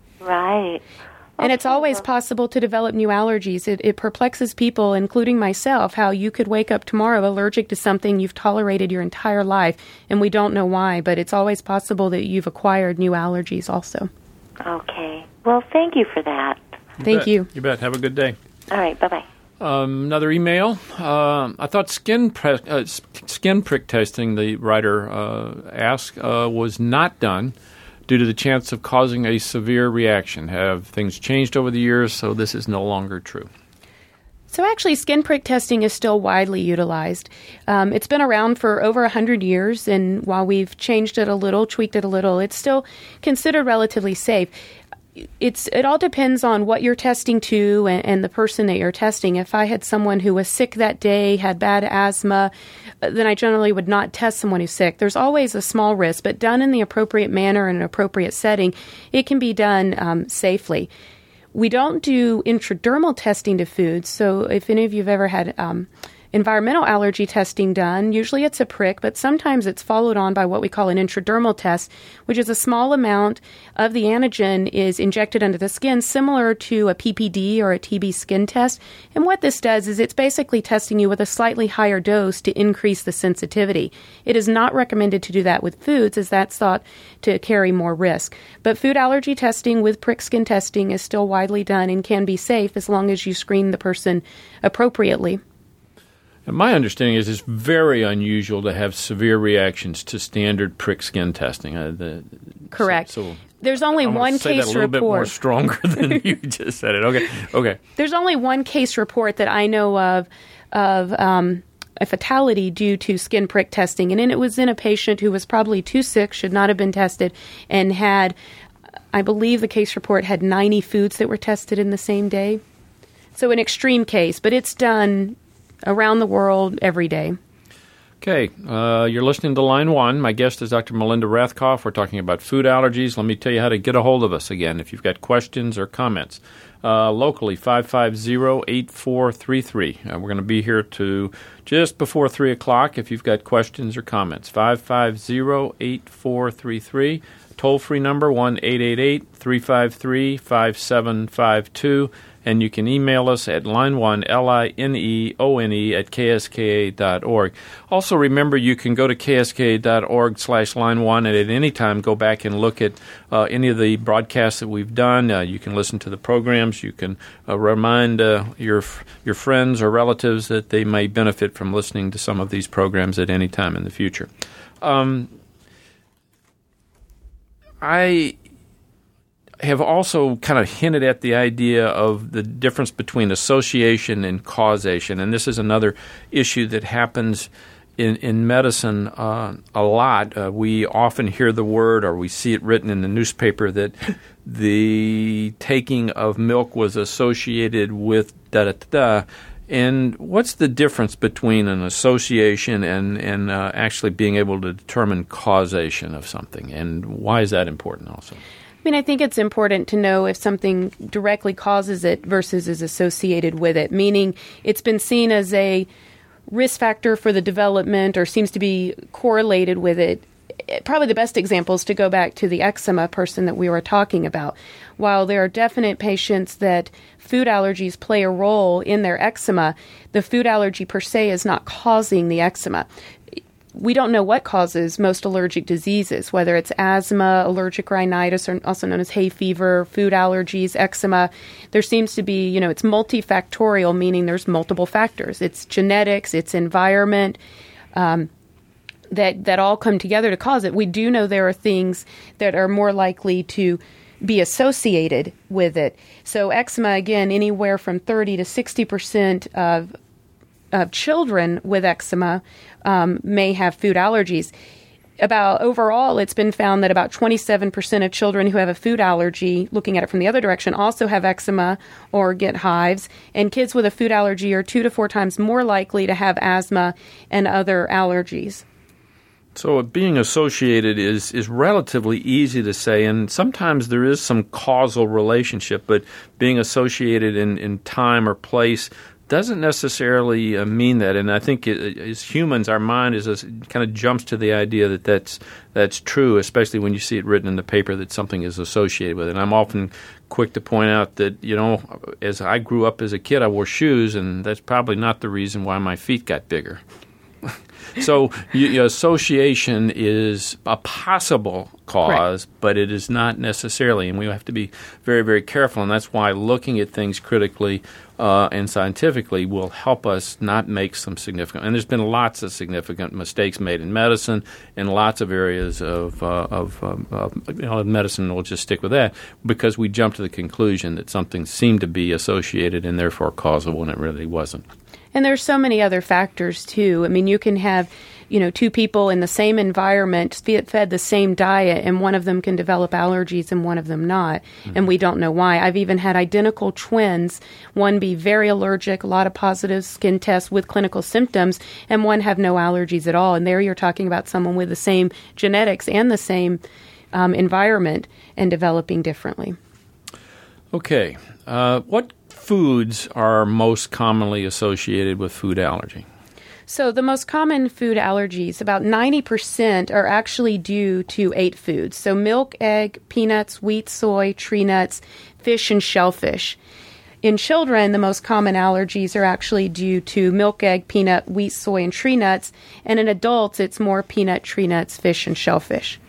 Right. And okay, it's always well. possible to develop new allergies. It, it perplexes people, including myself, how you could wake up tomorrow allergic to something you've tolerated your entire life, and we don't know why, but it's always possible that you've acquired new allergies also. Okay. Well, thank you for that. You Thank bet. you. You bet. Have a good day. All right. Bye-bye. Um, another email. Uh, I thought skin pre- uh, skin prick testing, the writer uh, asked, uh, was not done due to the chance of causing a severe reaction. Have things changed over the years, so this is no longer true? So actually, skin prick testing is still widely utilized. Um, it's been around for over one hundred years, and while we've changed it a little, tweaked it a little, it's still considered relatively safe. It's it all depends on what you're testing to and, and the person that you're testing. If I had someone who was sick that day, had bad asthma, then I generally would not test someone who's sick. There's always a small risk, but done in the appropriate manner and an appropriate setting, it can be done um, safely. We don't do intradermal testing to foods, so if any of you have ever had um, environmental allergy testing done, usually it's a prick, but sometimes it's followed on by what we call an intradermal test, which is a small amount of the antigen is injected under the skin, similar to a P P D or a T B skin test. And what this does is it's basically testing you with a slightly higher dose to increase the sensitivity. It is not recommended to do that with foods, as that's thought to carry more risk. But food allergy testing with prick skin testing is still widely done and can be safe as long as you screen the person appropriately. And my understanding is it's very unusual to have severe reactions to standard prick skin testing. Uh, the, Correct. So, so There's only I one say case that a little report. bit more stronger than you just said it. Okay. Okay. There's only one case report that I know of of um, a fatality due to skin prick testing, and it was in a patient who was probably too sick, should not have been tested, and had, I believe the case report had ninety foods that were tested in the same day. So an extreme case, but it's done around the world every day. Okay, uh, you're listening to Line One. My guest is Doctor Melinda Rathkoff. We're talking about food allergies. Let me tell you how to get a hold of us again if you've got questions or comments. Uh, locally, five five zero, eight four three three. Uh, we're going to be here to just before three o'clock if you've got questions or comments. five five zero, eight four three three. Toll-free number, one eight eight eight, three five three, five seven five two. And you can email us at line one, L I N E O N E, at K S K A dot org. Also, remember, you can go to K S K A dot org slash line one and at any time go back and look at uh, any of the broadcasts that we've done. Uh, you can listen to the programs. You can uh, remind uh, your your friends or relatives that they may benefit from listening to some of these programs at any time in the future. Um, I have also kind of hinted at the idea of the difference between association and causation, and this is another issue that happens in, in medicine uh, a lot. Uh, we often hear the word, or we see it written in the newspaper, that the taking of milk was associated with da-da-da-da. And what's the difference between an association and, and uh, actually being able to determine causation of something, and why is that important also? I mean, I think it's important to know if something directly causes it versus is associated with it, meaning it's been seen as a risk factor for the development or seems to be correlated with it. Probably the best example is to go back to the eczema person that we were talking about. While there are definite patients that food allergies play a role in their eczema, the food allergy per se is not causing the eczema. We don't know what causes most allergic diseases, whether it's asthma, allergic rhinitis, or also known as hay fever, food allergies, eczema. There seems to be, you know, it's multifactorial, meaning there's multiple factors. It's genetics, it's environment, um, that, that all come together to cause it. We do know there are things that are more likely to be associated with it. So eczema, again, anywhere from thirty to sixty percent of of children with eczema um, may have food allergies. About overall, it's been found that about twenty-seven percent of children who have a food allergy, looking at it from the other direction, also have eczema or get hives. And kids with a food allergy are two to four times more likely to have asthma and other allergies. So being associated is, is relatively easy to say, and sometimes there is some causal relationship, but being associated in, in time or place doesn't necessarily uh, mean that. And I think it, as humans, our mind is a, kind of jumps to the idea that that's, that's true, especially when you see it written in the paper that something is associated with it. And I'm often quick to point out that, you know, as I grew up as a kid, I wore shoes, and that's probably not the reason why my feet got bigger. So you, you know, association is a possible cause, right, but it is not necessarily, and we have to be very, very careful, and that's why looking at things critically uh, and scientifically will help us not make some significant, and there's been lots of significant mistakes made in medicine in lots of areas of, uh, of, um, of you know, medicine. We'll just stick with that because we jumped to the conclusion that something seemed to be associated and therefore causal when it really wasn't. And there's so many other factors, too. I mean, you can have, you know, two people in the same environment, fed the same diet, and one of them can develop allergies and one of them not. Mm-hmm. And we don't know why. I've even had identical twins, one be very allergic, a lot of positive skin tests with clinical symptoms, and one have no allergies at all. And there you're talking about someone with the same genetics and the same um, environment and developing differently. Okay. Uh, what foods are most commonly associated with food allergy? So the most common food allergies, about ninety percent, are actually due to eight foods. So milk, egg, peanuts, wheat, soy, tree nuts, fish, and shellfish. In children, the most common allergies are actually due to milk, egg, peanut, wheat, soy, and tree nuts. And in adults, it's more peanut, tree nuts, fish, and shellfish.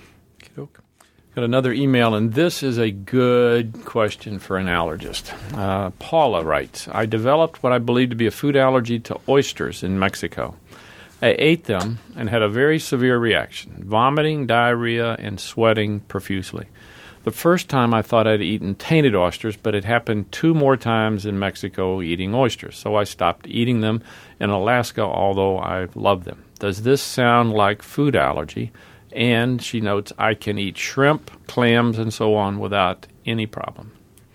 Got another email, and this is a good question for an allergist. Uh, Paula writes, I developed what I believe to be a food allergy to oysters in Mexico. I ate them and had a very severe reaction, vomiting, diarrhea, and sweating profusely. The first time I thought I'd eaten tainted oysters, but it happened two more times in Mexico eating oysters, so I stopped eating them in Alaska, although I love them. Does this sound like food allergy? And she notes, I can eat shrimp, clams, and so on without any problem.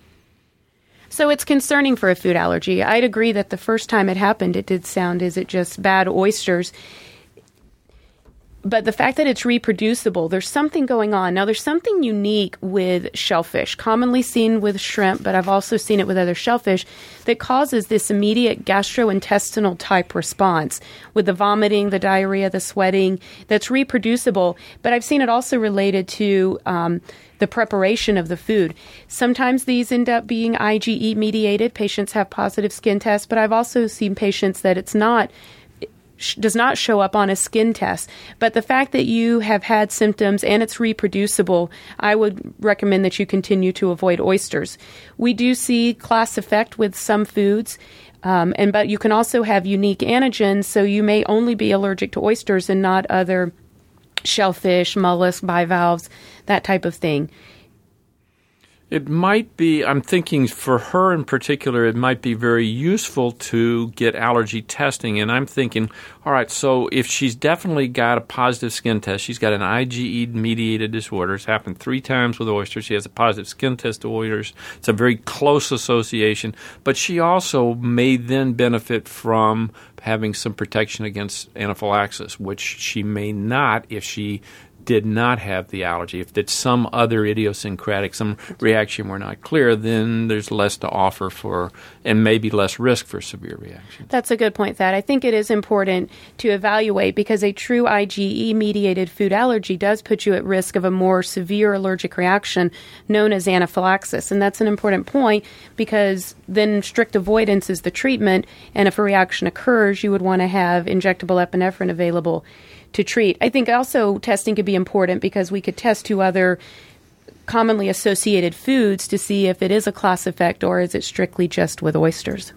So it's concerning for a food allergy. I'd agree that the first time it happened, it did sound, is it just bad oysters? But the fact that it's reproducible, there's something going on. Now, there's something unique with shellfish, commonly seen with shrimp, but I've also seen it with other shellfish, that causes this immediate gastrointestinal type response with the vomiting, the diarrhea, the sweating, that's reproducible. But I've seen it also related to um, the preparation of the food. Sometimes these end up being I G E-mediated. Patients have positive skin tests, but I've also seen patients that it's not does not show up on a skin test. But the fact that you have had symptoms and it's reproducible, I would recommend that you continue to avoid oysters. We do see class effect with some foods, um, and but you can also have unique antigens, so you may only be allergic to oysters and not other shellfish, mollusks, bivalves, that type of thing. It might be, I'm thinking for her in particular, it might be very useful to get allergy testing. And I'm thinking, all right, so if she's definitely got a positive skin test, she's got an I G E-mediated disorder. It's happened three times with oysters. She has a positive skin test to oysters. It's a very close association. But she also may then benefit from having some protection against anaphylaxis, which she may not if she did not have the allergy. If it's some other idiosyncratic, some reaction we're not clear, then there's less to offer for, and maybe less risk for severe reactions. That's a good point, Thad. I think it is important to evaluate because a true I G E-mediated food allergy does put you at risk of a more severe allergic reaction known as anaphylaxis. And that's an important point because then strict avoidance is the treatment, and if a reaction occurs, you would want to have injectable epinephrine available to treat. I think also testing could be important because we could test two other commonly associated foods to see if it is a class effect or is it strictly just with oysters.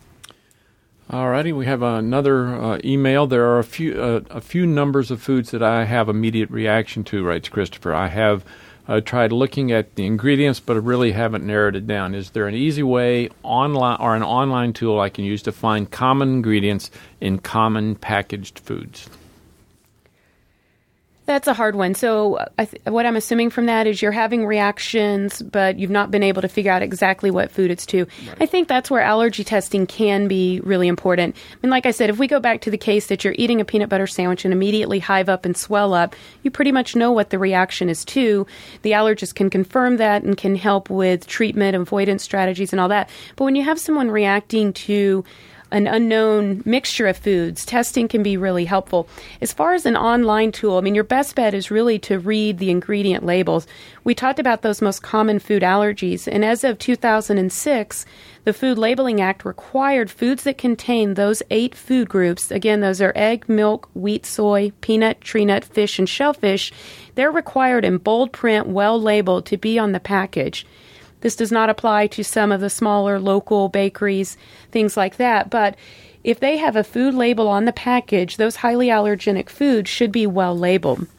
All righty, we have another uh, email. There are a few uh, a few numbers of foods that I have immediate reaction to, writes Christopher. I have uh, tried looking at the ingredients, but I really haven't narrowed it down. Is there an easy way online or an online tool I can use to find common ingredients in common packaged foods? That's a hard one. So I th- what I'm assuming from that is you're having reactions, but you've not been able to figure out exactly what food it's to. Right. I think that's where allergy testing can be really important. I mean, like I said, if we go back to the case that you're eating a peanut butter sandwich and immediately hive up and swell up, you pretty much know what the reaction is to. The allergist can confirm that and can help with treatment, avoidance strategies, and all that. But when you have someone reacting to an unknown mixture of foods, testing can be really helpful. As far as an online tool, I mean, your best bet is really to read the ingredient labels. We talked about those most common food allergies, and as of two thousand six, the Food Labeling Act required foods that contain those eight food groups. Again, those are egg, milk, wheat, soy, peanut, tree nut, fish, and shellfish. They're required in bold print, well labeled, to be on the package. This does not apply to some of the smaller local bakeries, things like that. But if they have a food label on the package, those highly allergenic foods should be well labeled.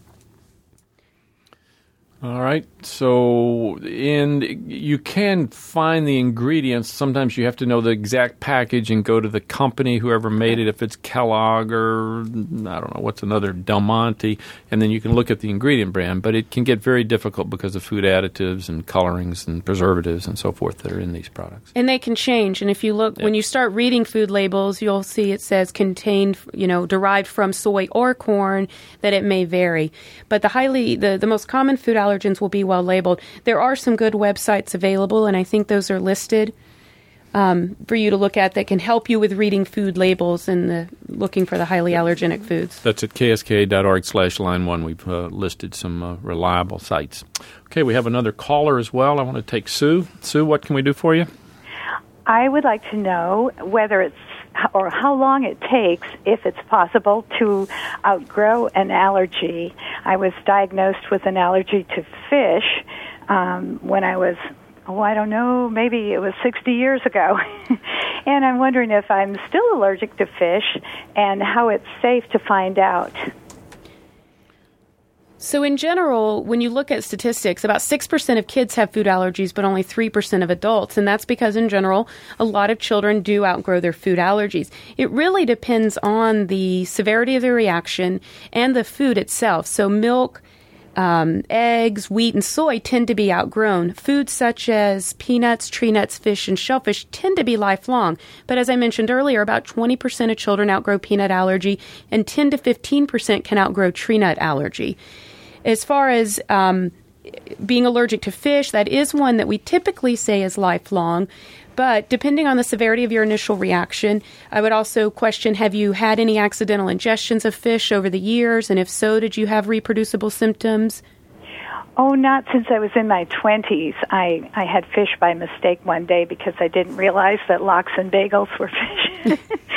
All right. So, and you can find the ingredients. Sometimes you have to know the exact package and go to the company, whoever made it, if it's Kellogg or, I don't know, what's another, Del Monte, and then you can look at the ingredient brand. But it can get very difficult because of food additives and colorings and preservatives and so forth that are in these products. And they can change. And if you look, yeah. when you start reading food labels, you'll see it says contained, you know, derived from soy or corn, that it may vary. But the highly, the, the most common food allergens will be well labeled. There are some good websites available, and I think those are listed um, for you to look at that can help you with reading food labels and the, looking for the highly allergenic foods. That's at K S K A dot org slash line one. We've uh, listed some uh, reliable sites. Okay, we have another caller as well. I want to take Sue. Sue, what can we do for you? I would like to know whether it's or how long it takes, if it's possible, to outgrow an allergy. I was diagnosed with an allergy to fish um, when I was, oh, I don't know, maybe it was sixty years ago. And I'm wondering if I'm still allergic to fish and how it's safe to find out. So in general, when you look at statistics, about six percent of kids have food allergies, but only three percent of adults. And that's because, in general, a lot of children do outgrow their food allergies. It really depends on the severity of the reaction and the food itself. So milk, um, eggs, wheat, and soy tend to be outgrown. Foods such as peanuts, tree nuts, fish, and shellfish tend to be lifelong. But as I mentioned earlier, about twenty percent of children outgrow peanut allergy, and ten to fifteen percent can outgrow tree nut allergy. As far as um, being allergic to fish, that is one that we typically say is lifelong. But depending on the severity of your initial reaction, I would also question, have you had any accidental ingestions of fish over the years? And if so, did you have reproducible symptoms? Oh, not since I was in my twenties. I, I had fish by mistake one day because I didn't realize that lox and bagels were fish.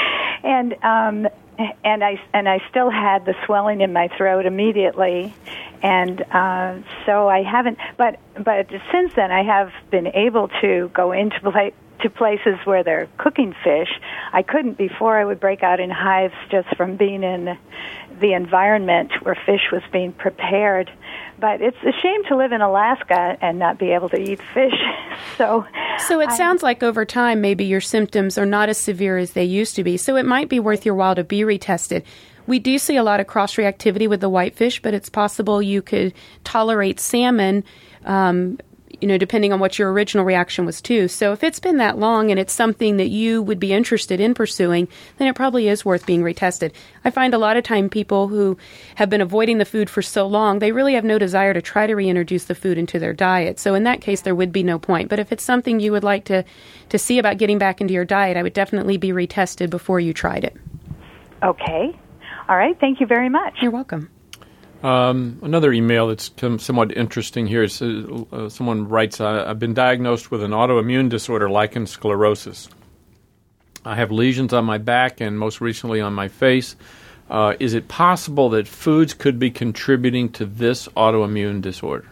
and um, and I and I still had the swelling in my throat immediately. And uh, so I haven't, but but since then I have been able to go into play, to places where they're cooking fish. I couldn't before. I would break out in hives just from being in the environment where fish was being prepared. But it's a shame to live in Alaska and not be able to eat fish. so so it I, sounds like over time maybe your symptoms are not as severe as they used to be. So it might be worth your while to be retested. We do see a lot of cross-reactivity with the whitefish, but it's possible you could tolerate salmon, um, you know, depending on what your original reaction was to. So if it's been that long and it's something that you would be interested in pursuing, then it probably is worth being retested. I find a lot of time people who have been avoiding the food for so long, they really have no desire to try to reintroduce the food into their diet. So in that case, there would be no point. But if it's something you would like to, to see about getting back into your diet, I would definitely be retested before you tried it. Okay. All right. Thank you very much. You're welcome. Um, another email that's come somewhat interesting here is uh, uh, someone writes, I've been diagnosed with an autoimmune disorder, lichen sclerosis. I have lesions on my back and most recently on my face. Uh, is it possible that foods could be contributing to this autoimmune disorder?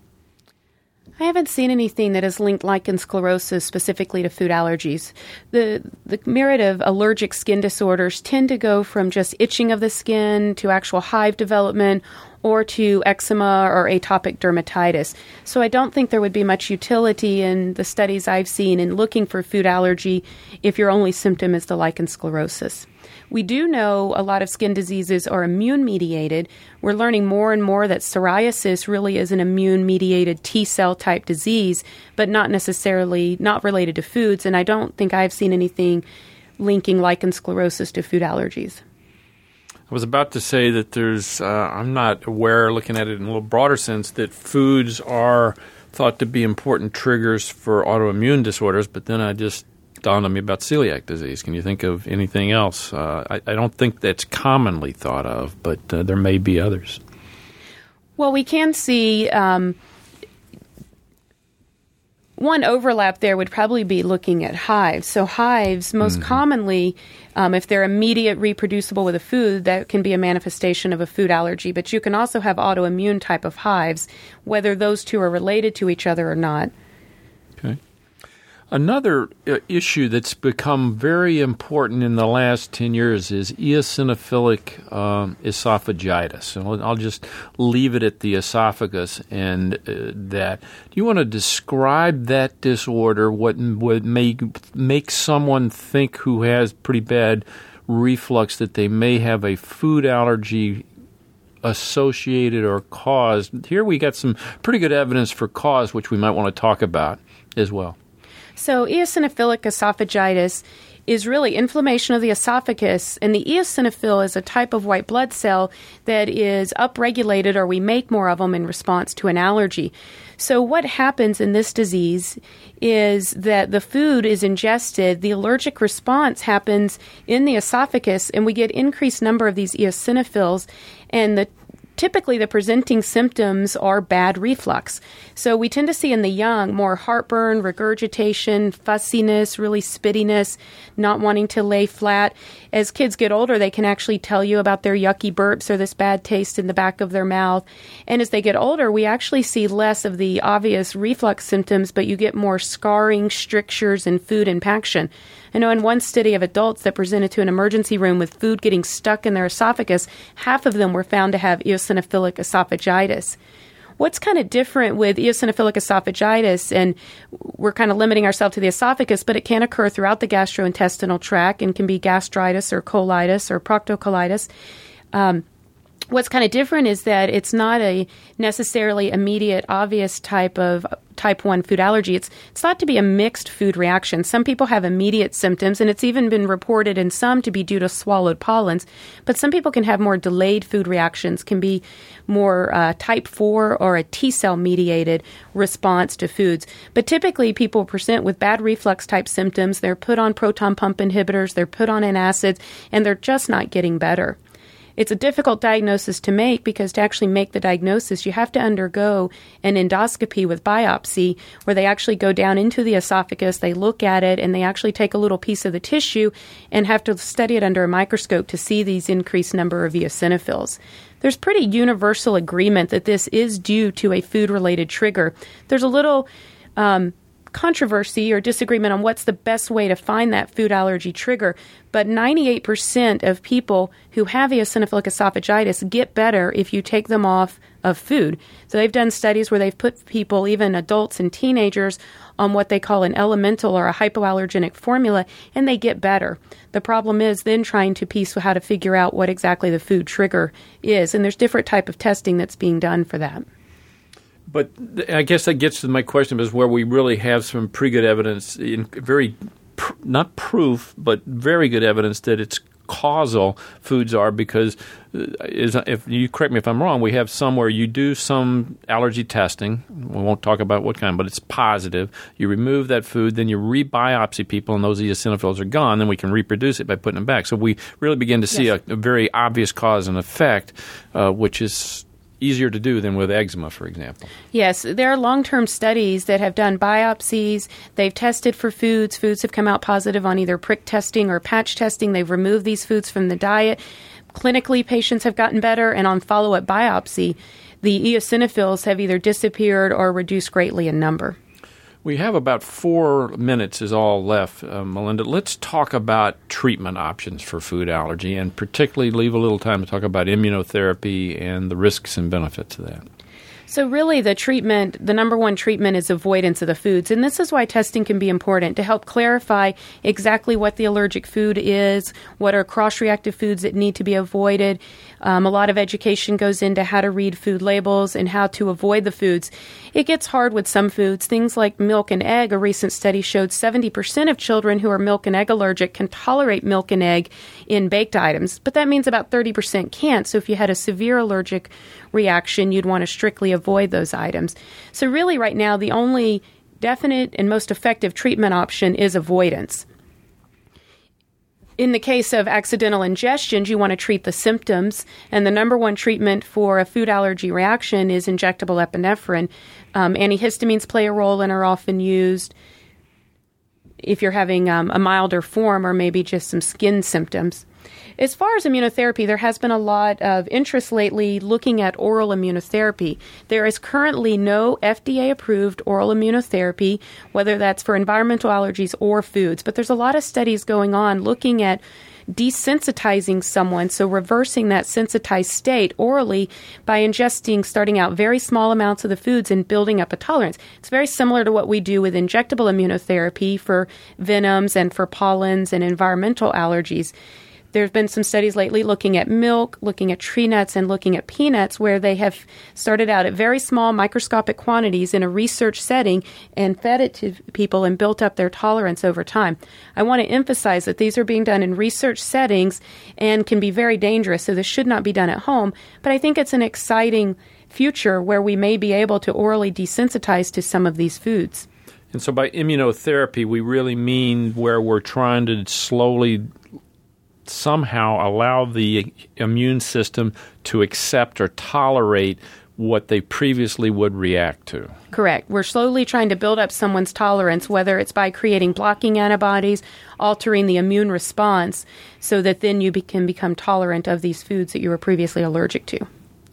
I haven't seen anything that has linked lichen sclerosis specifically to food allergies. The the myriad of allergic skin disorders tend to go from just itching of the skin to actual hive development or to eczema or atopic dermatitis. So I don't think there would be much utility in the studies I've seen in looking for food allergy if your only symptom is the lichen sclerosus. We do know a lot of skin diseases are immune-mediated. We're learning more and more that psoriasis really is an immune-mediated T-cell type disease, but not necessarily not related to foods, and I don't think I've seen anything linking lichen sclerosus to food allergies. I was about to say that there's, uh, I'm not aware, looking at it in a little broader sense, that foods are thought to be important triggers for autoimmune disorders, but then I just dawned on me about celiac disease. Can you think of anything else? Uh, I, I don't think that's commonly thought of, but uh, there may be others. Well, we can see um, one overlap there would probably be looking at hives. So hives, most mm-hmm. commonly, um, if they're immediate reproducible with a food, that can be a manifestation of a food allergy. But you can also have autoimmune type of hives, whether those two are related to each other or not. Okay. Another uh, issue that's become very important in the last ten years is eosinophilic um, esophagitis. So I'll, I'll just leave it at the esophagus and uh, that. Do you want to describe that disorder, what would make, make someone think who has pretty bad reflux that they may have a food allergy associated or caused? Here we got some pretty good evidence for cause, which we might want to talk about as well. So eosinophilic esophagitis is really inflammation of the esophagus, and the eosinophil is a type of white blood cell that is upregulated, or we make more of them in response to an allergy. So what happens in this disease is that the food is ingested, the allergic response happens in the esophagus, and we get increased number of these eosinophils, and the Typically, the presenting symptoms are bad reflux. So we tend to see in the young more heartburn, regurgitation, fussiness, really spittiness, not wanting to lay flat. As kids get older, they can actually tell you about their yucky burps or this bad taste in the back of their mouth. And as they get older, we actually see less of the obvious reflux symptoms, but you get more scarring, strictures, and food impaction. I know in one study of adults that presented to an emergency room with food getting stuck in their esophagus, half of them were found to have eosinophilic esophagitis. What's kind of different with eosinophilic esophagitis, and we're kind of limiting ourselves to the esophagus, but it can occur throughout the gastrointestinal tract and can be gastritis or colitis or proctocolitis. Um, What's kind of different is that it's not a necessarily immediate, obvious type of type one food allergy. It's, it's thought to be a mixed food reaction. Some people have immediate symptoms, and it's even been reported in some to be due to swallowed pollens. But some people can have more delayed food reactions, can be more uh, type four or a T-cell mediated response to foods. But typically, people present with bad reflux type symptoms. They're put on proton pump inhibitors, they're put on antacids, and they're just not getting better. It's a difficult diagnosis to make because to actually make the diagnosis, you have to undergo an endoscopy with biopsy where they actually go down into the esophagus, they look at it, and they actually take a little piece of the tissue and have to study it under a microscope to see these increased number of eosinophils. There's pretty universal agreement that this is due to a food-related trigger. There's a little um, controversy or disagreement on what's the best way to find that food allergy trigger, but ninety-eight percent of people who have eosinophilic esophagitis get better if you take them off of food. So they've done studies where they've put people, even adults and teenagers, on what they call an elemental or a hypoallergenic formula, and they get better. The problem is then trying to piece how to figure out what exactly the food trigger is, and there's different type of testing that's being done for that. But I guess that gets to my question, is where we really have some pretty good evidence, in very pr- not proof, but very good evidence that it's causal foods are, because is, if you correct me if I'm wrong, we have some where you do some allergy testing. We won't talk about what kind, but it's positive. You remove that food, then you re-biopsy people, and those eosinophils are gone. Then we can reproduce it by putting them back. So we really begin to see yes. a, a very obvious cause and effect, uh, which is easier to do than with eczema, for example. Yes, there are long-term studies that have done biopsies. They've tested for foods. Foods have come out positive on either prick testing or patch testing. They've removed these foods from the diet. Clinically, patients have gotten better, and on follow-up biopsy, the eosinophils have either disappeared or reduced greatly in number. We have about four minutes is all left, uh, Melinda. Let's talk about treatment options for food allergy, and particularly leave a little time to talk about immunotherapy and the risks and benefits of that. So really the treatment, the number one treatment is avoidance of the foods. And this is why testing can be important to help clarify exactly what the allergic food is, what are cross-reactive foods that need to be avoided. Um, a lot of education goes into how to read food labels and how to avoid the foods. It gets hard with some foods. Things like milk and egg, a recent study showed seventy percent of children who are milk and egg allergic can tolerate milk and egg in baked items, but that means about thirty percent can't. So if you had a severe allergic reaction, you'd want to strictly avoid those items. So really right now, the only definite and most effective treatment option is avoidance. In the case of accidental ingestions, you want to treat the symptoms, and the number one treatment for a food allergy reaction is injectable epinephrine. Um, antihistamines play a role and are often used if you're having um, a milder form or maybe just some skin symptoms. As far as immunotherapy, there has been a lot of interest lately looking at oral immunotherapy. There is currently no F D A-approved oral immunotherapy, whether that's for environmental allergies or foods. But there's a lot of studies going on looking at desensitizing someone, so reversing that sensitized state orally by ingesting, starting out very small amounts of the foods and building up a tolerance. It's very similar to what we do with injectable immunotherapy for venoms and for pollens and environmental allergies. There's been some studies lately looking at milk, looking at tree nuts, and looking at peanuts, where they have started out at very small microscopic quantities in a research setting and fed it to people and built up their tolerance over time. I want to emphasize that these are being done in research settings and can be very dangerous, so this should not be done at home. But I think it's an exciting future where we may be able to orally desensitize to some of these foods. And so by immunotherapy, we really mean where we're trying to slowly somehow allow the immune system to accept or tolerate what they previously would react to. Correct. We're slowly trying to build up someone's tolerance, whether it's by creating blocking antibodies, altering the immune response, so that then you be- can become tolerant of these foods that you were previously allergic to.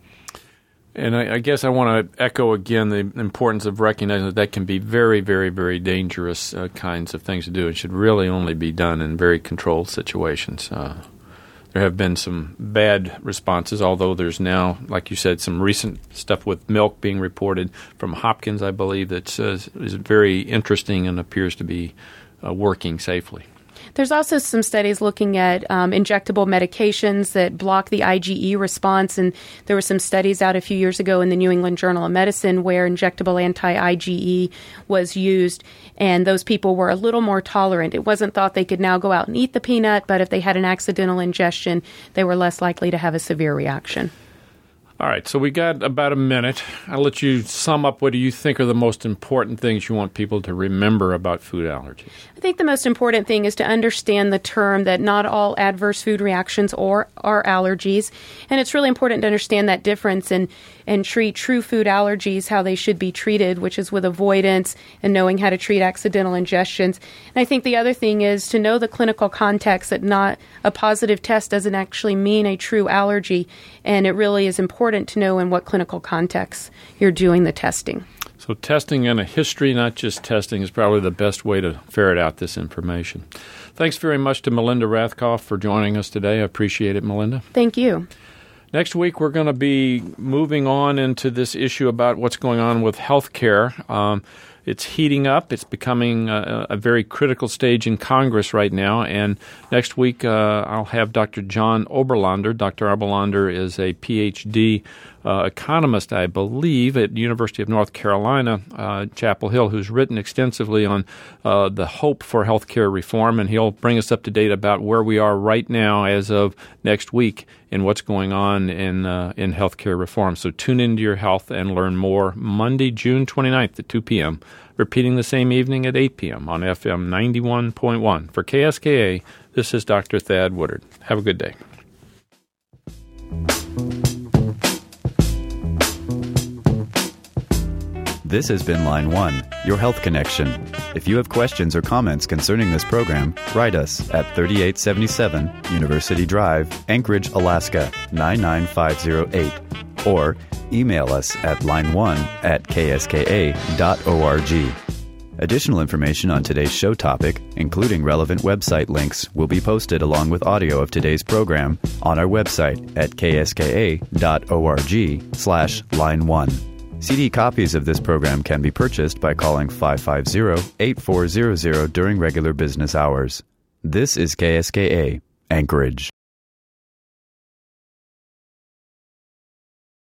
And I, I guess I want to echo again the importance of recognizing that that can be very, very, very dangerous uh, kinds of things to do. It should really only be done in very controlled situations. Uh, there have been some bad responses, although there's now, like you said, some recent stuff with milk being reported from Hopkins, I believe, that uh, is very interesting and appears to be uh, working safely. There's also some studies looking at um, injectable medications that block the I G E response, and there were some studies out a few years ago in the New England Journal of Medicine where injectable anti-I G E was used, and those people were a little more tolerant. It wasn't thought they could now go out and eat the peanut, but if they had an accidental ingestion, they were less likely to have a severe reaction. All right, so we got about a minute. I'll let you sum up what do you think are the most important things you want people to remember about food allergies. I think the most important thing is to understand the term that not all adverse food reactions or are allergies. And it's really important to understand that difference and, and treat true food allergies how they should be treated, which is with avoidance and knowing how to treat accidental ingestions. And I think the other thing is to know the clinical context, that not a positive test doesn't actually mean a true allergy. And it really is important to know in what clinical context you're doing the testing. So testing and a history, not just testing, is probably the best way to ferret out this information. Thanks very much to Melinda Rathkoff for joining us today. I appreciate it, Melinda. Thank you. Next week, we're going to be moving on into this issue about what's going on with health care. Um, it's heating up. It's becoming a, a very critical stage in Congress right now. And next week, uh, I'll have Doctor John Oberlander. Doctor Oberlander is a P H D uh, economist, I believe, at the University of North Carolina, uh, Chapel Hill, who's written extensively on uh, the hope for healthcare reform. And he'll bring us up to date about where we are right now as of next week and what's going on in uh, in healthcare reform. So tune into Your Health and learn more Monday, June twenty-ninth at two p.m., repeating the same evening at eight p.m. on F M ninety-one point one. For K S K A, this is Doctor Thad Woodard. Have a good day. This has been Line One, Your Health Connection. If you have questions or comments concerning this program, write us at thirty-eight seventy-seven University Drive, Anchorage, Alaska, nine nine five zero eight, or email us at line one at k s k a dot org. Additional information on today's show topic, including relevant website links, will be posted along with audio of today's program on our website at kska.org slash line one. C D copies of this program can be purchased by calling five five zero, eight four zero zero during regular business hours. This is K S K A, Anchorage.